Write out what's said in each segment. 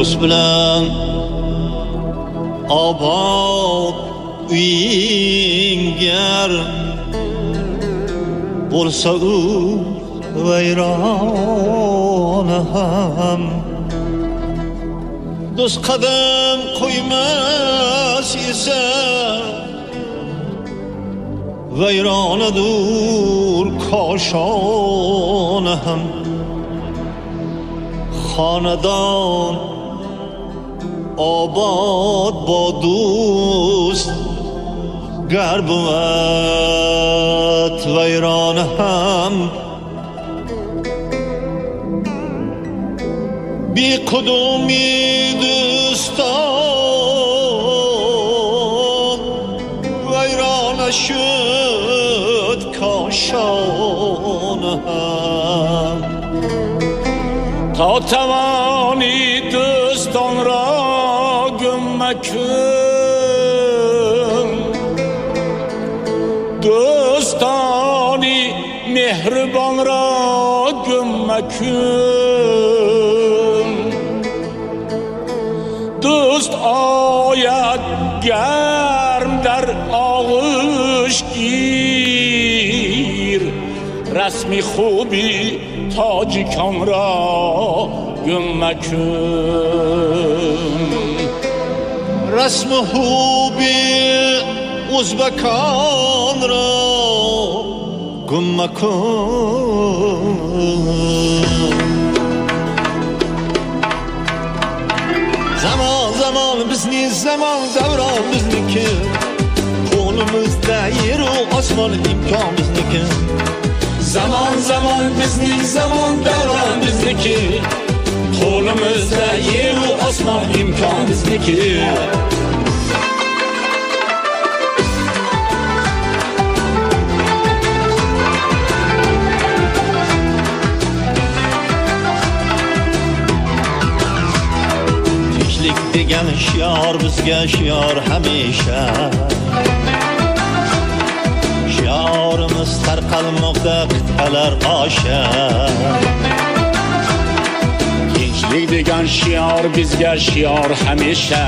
do'st bilan obod uyinggar bo'lsa u vayrona ham do'st qadam qo'ymas esa vayronadur koshona ham xonadon obod bo do'st gar بود ویران هم بی کدومی دوستان ویران شد کاشان هم تا توانی دوستان را گم مکن دوستانی مهربان را گم مکن دوست آید گرم در آغوش گیر رسمی خوبی تاجیکان را گم مکن رسم خوبی ازبکان را گم مکن zaman bizni zaman davron bizniki qo'limizda yeru osmon imkon bizniki zaman bizni zaman davron bizniki qo'limizda yeru osmon imkon bizniki degan shior bizga shior hamisha shiorimiz tarqalmoqda qit'alar osha tinchlik degan shior bizga shior hamisha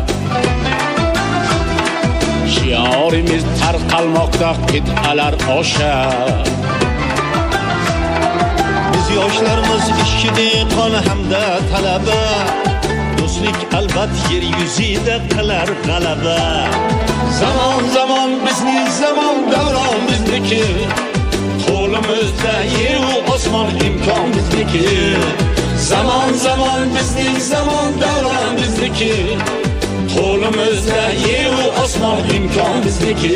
shiorimiz tarqalmoqda qit'alar osha biz yoshlarimiz ishchi dehqon hamda talaba do'stlik albat yer yuzida qilar g'alaba zaman bizni zaman davron bizniki qo'limizda yer u osmon imkon bizniki zaman bizni zaman davron bizniki qo'limizda yer u osmon imkon bizniki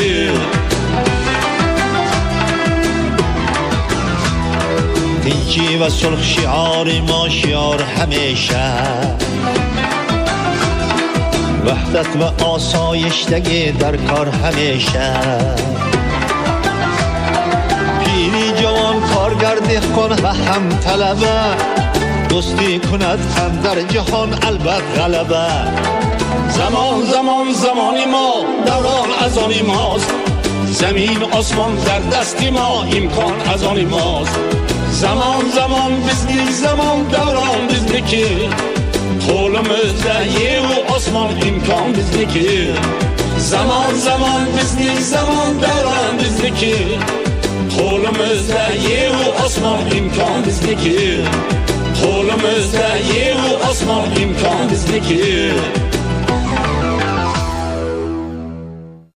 tinchi va sulh shiori ma shior hamisha وحدت و آسایشتگی در کار همیشه پیری جوان کارگر دهقان و هم طلبه دوستی کند هم در جهان البته غلبه زمانی ما دوران از آن ماست زمین آسمان در دستی ما امکان از آن ماست zaman bizni zaman دوران bizniki qo'limizda yer u osmon imkon bizniki zaman bizni zaman davron bizniki qo'limizda yer u osmon imkon bizniki qo'limizda yer u osmon imkon bizniki